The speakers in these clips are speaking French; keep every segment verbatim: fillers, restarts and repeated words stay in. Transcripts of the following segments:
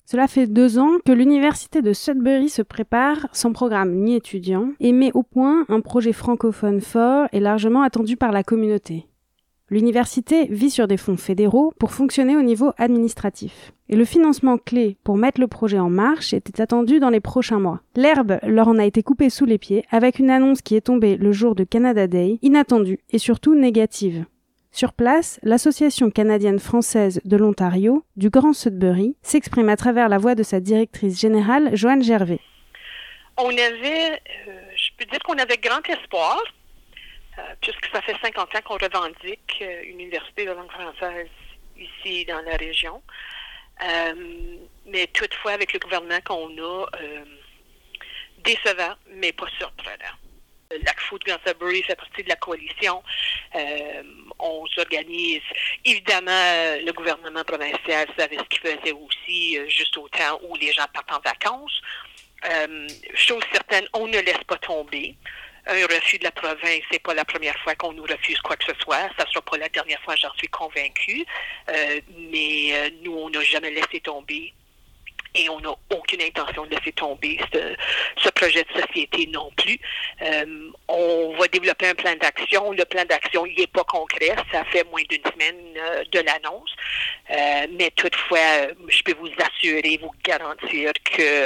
Cela fait deux ans que l'université de Sudbury se prépare, sans programme ni étudiant, et met au point un projet francophone fort et largement attendu par la communauté. L'université vit sur des fonds fédéraux pour fonctionner au niveau administratif. Et le financement clé pour mettre le projet en marche était attendu dans les prochains mois. L'herbe leur en a été coupée sous les pieds avec une annonce qui est tombée le jour de Canada Day, inattendue et surtout négative. Sur place, l'Association canadienne-française de l'Ontario, du Grand Sudbury, s'exprime à travers la voix de sa directrice générale, Joanne Gervais. On avait, euh, je peux dire qu'on avait grand espoir, euh, puisque ça fait cinquante ans qu'on revendique euh, une université de langue française ici dans la région. Euh, mais toutefois, avec le gouvernement qu'on a, euh, décevant, mais pas surprenant. L'A C F O de Grand Sudbury fait partie de la coalition. Euh, on s'organise. Évidemment, le gouvernement provincial savait ce qu'il faisait aussi, euh, juste au temps où les gens partent en vacances. Euh, chose certaine, on ne laisse pas tomber. Un refus de la province, c'est pas la première fois qu'on nous refuse quoi que ce soit. Ça sera pas la dernière fois, j'en suis convaincue. Euh, mais euh, nous, on n'a jamais laissé tomber. Et on n'a aucune intention de laisser tomber ce, ce projet de société non plus. Euh, on va développer un plan d'action. Le plan d'action, il n'est pas concret. Ça fait moins d'une semaine euh, de l'annonce. Euh, mais toutefois, je peux vous assurer, vous garantir que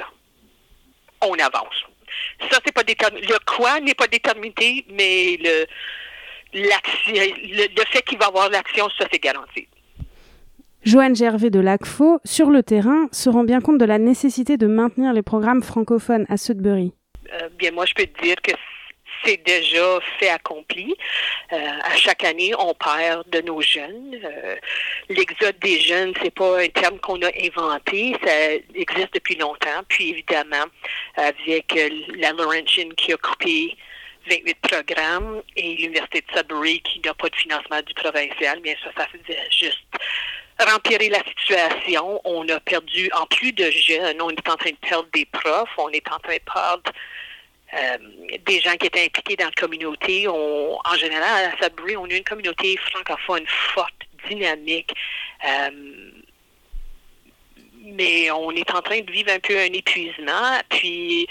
on avance. Ça, c'est pas déterminé. Le quoi n'est pas déterminé, mais le, l'action, le, le fait qu'il va y avoir l'action, ça, c'est garanti. Joanne Gervais de l'A C F O, sur le terrain, se rend bien compte de la nécessité de maintenir les programmes francophones à Sudbury. Euh, bien, moi, je peux te dire que c'est déjà fait accompli. Euh, à chaque année, on perd de nos jeunes. Euh, l'exode des jeunes, c'est pas un terme qu'on a inventé. Ça existe depuis longtemps. Puis, évidemment, avec euh, la Laurentian qui a coupé vingt-huit programmes et l'Université de Sudbury qui n'a pas de financement du provincial, bien ça, ça faisait juste rempirer la situation. On a perdu, en plus de jeunes, on est en train de perdre des profs, on est en train de perdre euh, des gens qui étaient impliqués dans la communauté. On, en général, à Sudbury, on a une communauté francophone forte, dynamique, euh, mais on est en train de vivre un peu un épuisement, puis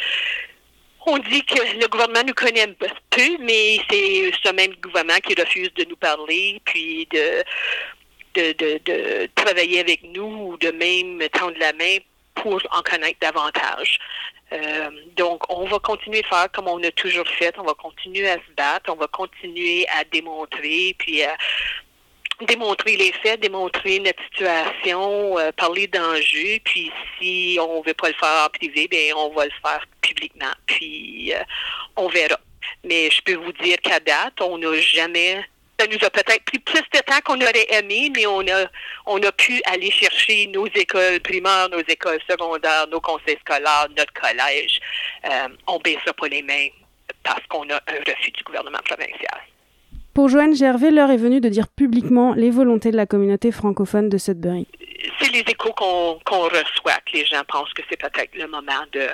on dit que le gouvernement nous connaît un peu, mais c'est ce même gouvernement qui refuse de nous parler, puis de De, de, de travailler avec nous ou de même tendre la main pour en connaître davantage. Euh, donc, on va continuer de faire comme on a toujours fait. On va continuer à se battre. On va continuer à démontrer, puis à démontrer les faits, démontrer notre situation, euh, parler d'enjeux. Puis, si on ne veut pas le faire en privé, bien, on va le faire publiquement. Puis, euh, on verra. Mais je peux vous dire qu'à date, on n'a jamais... Ça nous a peut-être pris plus de temps qu'on aurait aimé, mais on a, on a pu aller chercher nos écoles primaires, nos écoles secondaires, nos conseils scolaires, notre collège. Euh, on ne baissera pas les mains parce qu'on a un refus du gouvernement provincial. Pour Joanne Gervais, l'heure est venue de dire publiquement les volontés de la communauté francophone de Sudbury. C'est les échos qu'on, qu'on reçoit, que les gens pensent que c'est peut-être le moment de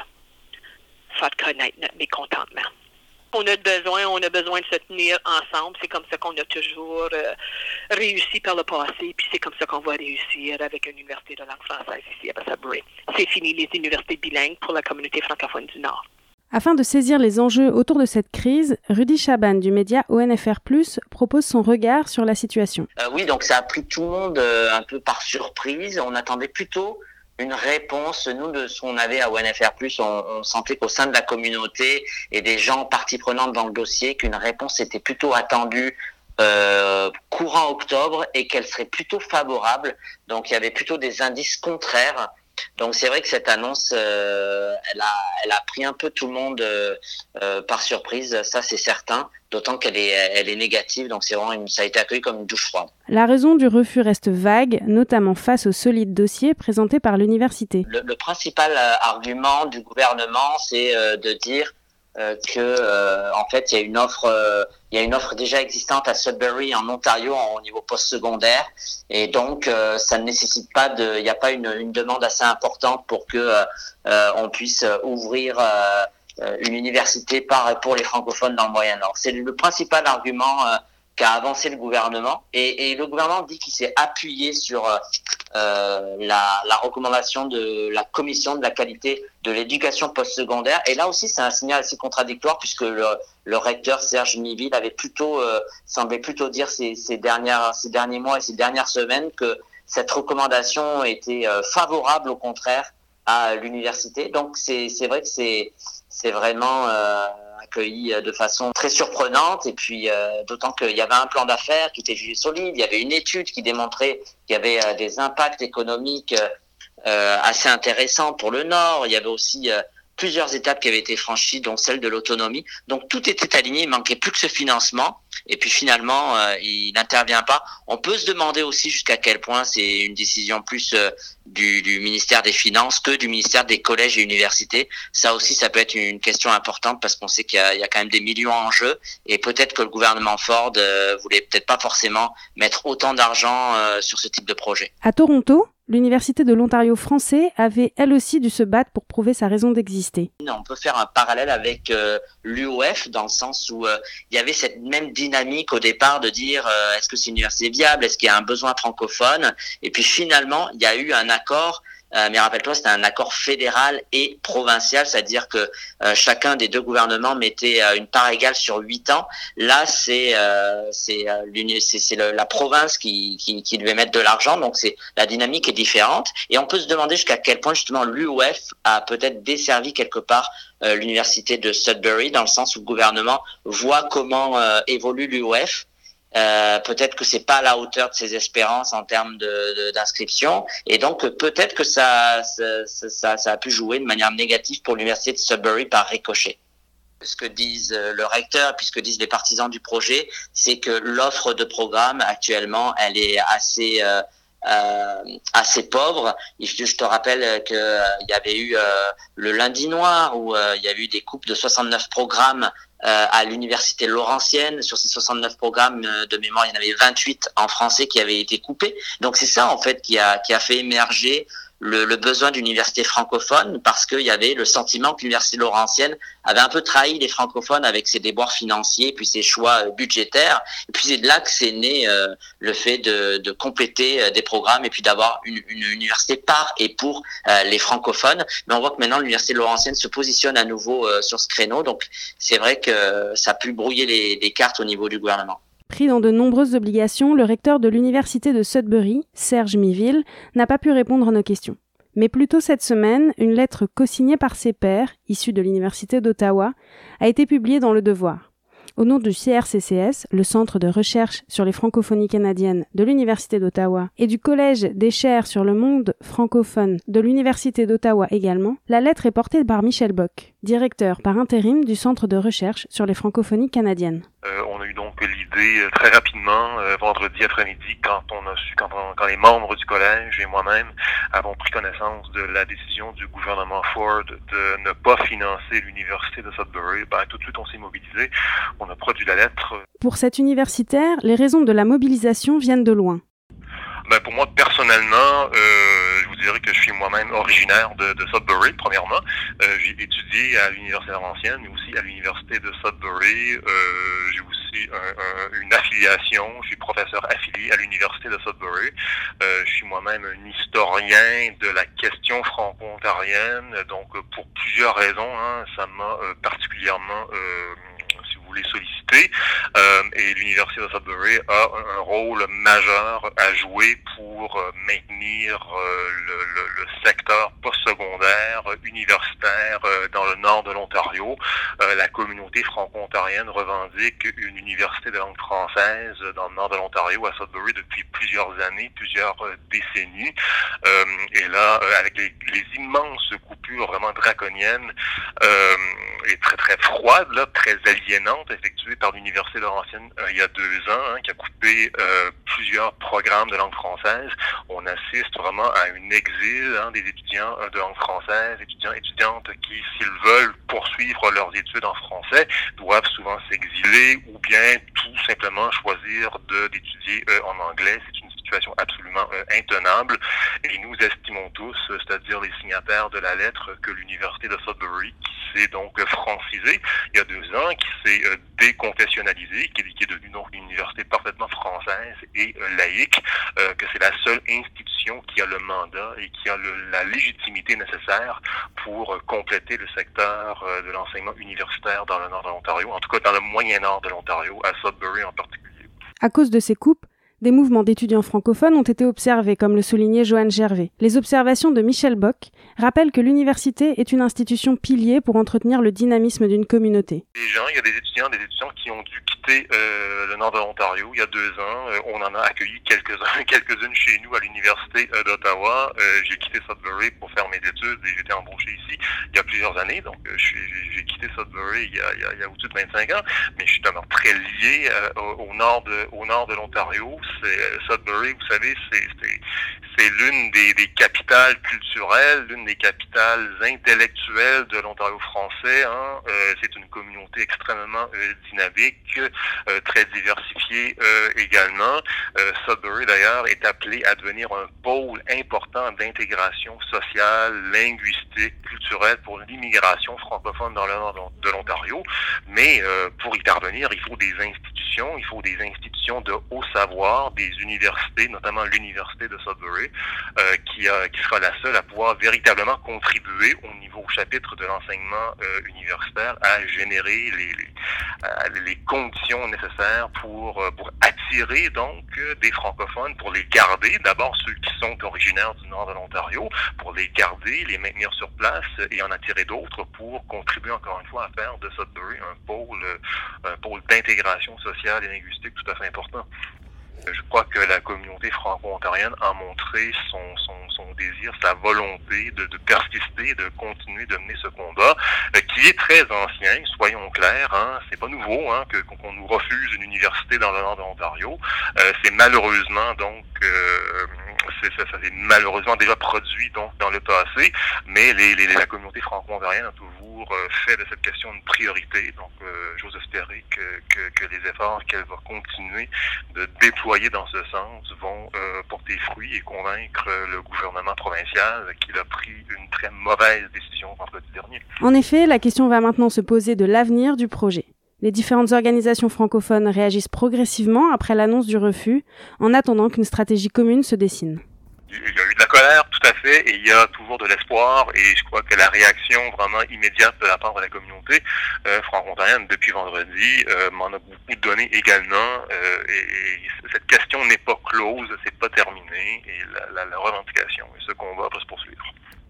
faire connaître notre mécontentement. On a besoin, on a besoin de se tenir ensemble. C'est comme ça qu'on a toujours euh, réussi par le passé, puis c'est comme ça qu'on va réussir avec une université de langue française ici à Sudbury. C'est fini les universités bilingues pour la communauté francophone du Nord. Afin de saisir les enjeux autour de cette crise, Rudy Chaban du média O N F R plus, propose son regard sur la situation. Euh, oui, donc ça a pris tout le monde euh, un peu par surprise. On attendait plutôt une réponse. Nous, de ce qu'on avait à O N F R plus, on, on sentait qu'au sein de la communauté et des gens partie prenante dans le dossier, qu'une réponse était plutôt attendue euh, courant octobre et qu'elle serait plutôt favorable. Donc, il y avait plutôt des indices contraires. Donc, c'est vrai que cette annonce, euh, elle a, elle a pris un peu tout le monde euh, euh, par surprise, ça c'est certain. D'autant qu'elle est, elle est négative, donc c'est vraiment une, ça a été accueilli comme une douche froide. La raison du refus reste vague, notamment face au solide dossier présenté par l'université. Le, le principal euh, argument du gouvernement, c'est euh, de dire euh, que, euh, en fait, il y a une offre, euh, il y a une offre déjà existante à Sudbury en Ontario en, au niveau postsecondaire, et donc euh, ça ne nécessite pas de, il n'y a pas une, une demande assez importante pour que euh, euh, on puisse ouvrir euh, une université par pour les francophones dans le Moyen-Nord. C'est le principal argument euh, qu'a avancé le gouvernement. Et, et le gouvernement dit qu'il s'est appuyé sur euh, la, la recommandation de la commission de la qualité de l'éducation postsecondaire. Et là aussi, c'est un signal assez contradictoire puisque le, le recteur Serge Miville avait plutôt euh, semblait plutôt dire ces, ces dernières ces derniers mois et ces dernières semaines que cette recommandation était euh, favorable au contraire à l'université. Donc c'est c'est vrai que c'est c'est vraiment euh, accueilli de façon très surprenante et puis euh, d'autant qu'il y avait un plan d'affaires qui était jugé solide, il y avait une étude qui démontrait qu'il y avait euh, des impacts économiques euh, assez intéressants pour le Nord, il y avait aussi euh, plusieurs étapes qui avaient été franchies, dont celle de l'autonomie. Donc tout était aligné, il manquait plus que ce financement. Et puis finalement, euh, il n'intervient pas. On peut se demander aussi jusqu'à quel point c'est une décision plus euh, du, du ministère des Finances que du ministère des collèges et universités. Ça aussi, ça peut être une question importante parce qu'on sait qu'il y a, il y a quand même des millions en jeu. Et peut-être que le gouvernement Ford euh, voulait peut-être pas forcément mettre autant d'argent euh, sur ce type de projet. À Toronto, l'Université de l'Ontario français avait elle aussi dû se battre pour prouver sa raison d'exister. On peut faire un parallèle avec euh, l'U O F dans le sens où euh, il y avait cette même dynamique au départ de dire euh, est-ce que c'est une université viable, est-ce qu'il y a un besoin francophone, et puis finalement il y a eu un accord. Euh, mais rappelle-toi, c'était un accord fédéral et provincial, c'est-à-dire que euh, chacun des deux gouvernements mettait euh, une part égale sur huit ans. Là, c'est euh, c'est, euh, c'est, c'est le, la province qui, qui, qui devait mettre de l'argent, donc c'est la dynamique est différente. Et on peut se demander jusqu'à quel point justement l'U O F a peut-être desservi quelque part euh, l'université de Sudbury, dans le sens où le gouvernement voit comment euh, évolue l'U O F. Euh, peut-être que c'est pas à la hauteur de ses espérances en termes de, de d'inscription, et donc peut-être que ça ça, ça ça a pu jouer de manière négative pour l'université de Sudbury par ricochet. Ce que disent le recteur, puis ce que disent les partisans du projet, c'est que l'offre de programme actuellement, elle est assez euh, Euh, assez pauvre. Je te rappelle qu'il euh, y avait eu euh, le lundi noir où euh, il y avait eu des coupes de soixante-neuf programmes euh, à l'université Laurentienne. Sur ces soixante-neuf programmes euh, de mémoire, il y en avait vingt-huit en français qui avaient été coupés. Donc c'est ça en fait qui a qui a fait émerger le, le besoin d'université francophone, parce qu'il y avait le sentiment que l'université Laurentienne avait un peu trahi les francophones avec ses déboires financiers, puis ses choix euh, budgétaires. Et puis c'est de là que c'est né euh, le fait de, de compléter euh, des programmes et puis d'avoir une, une université par et pour euh, les francophones. Mais on voit que maintenant l'université Laurentienne se positionne à nouveau euh, sur ce créneau. Donc c'est vrai que ça a pu brouiller les, les cartes au niveau du gouvernement. Pris dans de nombreuses obligations, le recteur de l'université de Sudbury, Serge Miville, n'a pas pu répondre à nos questions. Mais plus tôt cette semaine, une lettre co-signée par ses pairs, issue de l'université d'Ottawa, a été publiée dans Le Devoir. Au nom du C R C C S, le Centre de recherche sur les francophonies canadiennes de l'Université d'Ottawa, et du Collège des chaires sur le monde francophone de l'Université d'Ottawa également, la lettre est portée par Michel Bock, directeur par intérim du Centre de recherche sur les francophonies canadiennes. Euh, on a eu donc l'idée euh, très rapidement, euh, vendredi après-midi, quand on a su, quand, on, quand les membres du collège et moi-même avons pris connaissance de la décision du gouvernement Ford de ne pas financer l'université de Sudbury, ben, tout de suite on s'est mobilisé, on a produit la lettre. Pour cet universitaire, les raisons de la mobilisation viennent de loin. Ben pour moi, personnellement, euh, je vous dirais que je suis moi-même originaire de, de Sudbury, premièrement. Euh, j'ai étudié à l'Université Laurentienne, mais aussi à l'Université de Sudbury. Euh, j'ai aussi un, un, une affiliation, je suis professeur affilié à l'Université de Sudbury. Euh, je suis moi-même un historien de la question franco-ontarienne, donc pour plusieurs raisons, hein, ça m'a euh, particulièrement... Euh, les solliciter euh, et l'Université de Sudbury a un, un rôle majeur à jouer pour euh, maintenir euh, le, le, le secteur postsecondaire universitaire euh, dans le nord de l'Ontario. Euh, la communauté franco-ontarienne revendique une université de langue française dans le nord de l'Ontario à Sudbury depuis plusieurs années, plusieurs euh, décennies. Euh, et là, euh, avec les, les immenses coupures vraiment draconiennes euh, et très très froides, là, très aliénantes, effectuée par l'Université Laurentienne euh, il y a deux ans, hein, qui a coupé euh, plusieurs programmes de langue française. On assiste vraiment à un exil hein, des étudiants euh, de langue française, étudiants étudiantes qui, s'ils veulent poursuivre leurs études en français, doivent souvent s'exiler ou bien tout simplement choisir de d'étudier euh, en anglais. C'est une situation absolument euh, intenable. Et nous estimons tous, c'est-à-dire les signataires de la lettre, que l'université de Sudbury, qui s'est donc francisée il y a deux ans, qui s'est euh, déconfessionnalisée, qui, qui est devenue donc une université parfaitement française et euh, laïque, euh, que c'est la seule institution qui a le mandat et qui a le, la légitimité nécessaire pour euh, compléter le secteur euh, de l'enseignement universitaire dans le nord de l'Ontario, en tout cas dans le moyen nord de l'Ontario, à Sudbury en particulier. À cause de ces coupes, des mouvements d'étudiants francophones ont été observés, comme le soulignait Joanne Gervais. Les observations de Michel Bock rappellent que l'université est une institution pilier pour entretenir le dynamisme d'une communauté. Les gens, il y a des étudiants, des étudiants qui ont dû quitter euh, le nord de l'Ontario il y a deux ans. Euh, on en a accueilli quelques-uns, quelques-unes chez nous à l'université euh, d'Ottawa. Euh, j'ai quitté Sudbury pour faire mes études et j'ai été embauché ici il y a plusieurs années. Donc, euh, j'ai, j'ai quitté Sudbury il y a, il y a, il y a au-dessus de vingt-cinq ans, mais je suis demeuré très lié euh, au, au nord de, au nord de l'Ontario. C'est, Sudbury, vous savez, c'est, c'est, c'est l'une des, des capitales culturelles, l'une des capitales intellectuelles de l'Ontario français. Hein. Euh, c'est une communauté extrêmement euh, dynamique, euh, très diversifiée euh, également. Euh, Sudbury, d'ailleurs, est appelé à devenir un pôle important d'intégration sociale, linguistique, culturelle pour l'immigration francophone dans le nord de l'Ontario. Mais euh, pour y parvenir, il faut des institutions, il faut des institutions de haut savoir, des universités, notamment l'université de Sudbury, euh, qui, a, qui sera la seule à pouvoir véritablement contribuer au niveau au chapitre de l'enseignement euh, universitaire à générer les, les, euh, les conditions nécessaires pour, euh, pour attirer donc euh, des francophones, pour les garder, d'abord ceux qui sont originaires du nord de l'Ontario, pour les garder, les maintenir sur place et en attirer d'autres pour contribuer encore une fois à faire de Sudbury un pôle, un pôle d'intégration sociale et linguistique tout à fait important. Je crois que la communauté franco-ontarienne a montré son, son, son désir, sa volonté de, de persister, de continuer de mener ce combat, euh, qui est très ancien, soyons clairs, hein, c'est pas nouveau hein, que, qu'on nous refuse une université dans le nord de l'Ontario. Euh, c'est malheureusement donc euh, c'est, ça, ça s'est malheureusement déjà produit donc dans le passé, mais les, les, la communauté franco-ontarienne a toujours euh, fait de cette question une priorité. Donc euh, j'ose espérer que, que, que les efforts qu'elle va continuer de déployer dans ce sens vont euh, porter fruit et convaincre le gouvernement provincial qu'il a pris une très mauvaise décision vendredi dernier. En effet, la question va maintenant se poser de l'avenir du projet. Les différentes organisations francophones réagissent progressivement après l'annonce du refus, en attendant qu'une stratégie commune se dessine. Il y a eu de la colère, tout à fait, et il y a toujours de l'espoir, et je crois que la réaction vraiment immédiate de la part de la communauté euh, franco-ontarienne depuis vendredi euh, m'en a beaucoup donné également, euh, et, et cette question n'est pas close, c'est pas terminé, et la, la, la revendication et ce combat va se poursuivre.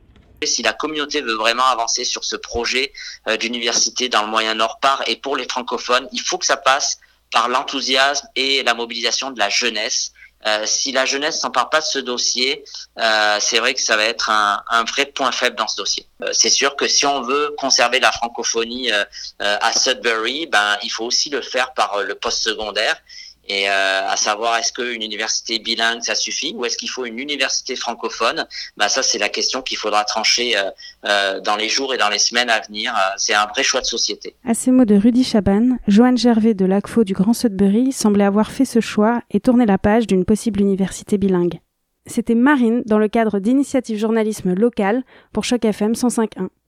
Si la communauté veut vraiment avancer sur ce projet euh, d'université dans le Moyen-Nord par et pour les francophones, il faut que ça passe par l'enthousiasme et la mobilisation de la jeunesse. Euh, si la jeunesse s'empare pas de ce dossier, euh, c'est vrai que ça va être un, un vrai point faible dans ce dossier. Euh, c'est sûr que si on veut conserver la francophonie euh, euh, à Sudbury, ben il faut aussi le faire par euh, le postsecondaire. Et euh, à savoir, est-ce qu'une université bilingue, ça suffit, ou est-ce qu'il faut une université francophone? Bah ça, c'est la question qu'il faudra trancher euh, euh, dans les jours et dans les semaines à venir. Euh, c'est un vrai choix de société. À ces mots de Rudy Chaban, Joanne Gervais de l'A C F O du Grand Sudbury semblait avoir fait ce choix et tourné la page d'une possible université bilingue. C'était Marine dans le cadre d'Initiative Journalisme Local pour Choc F M cent cinq point un.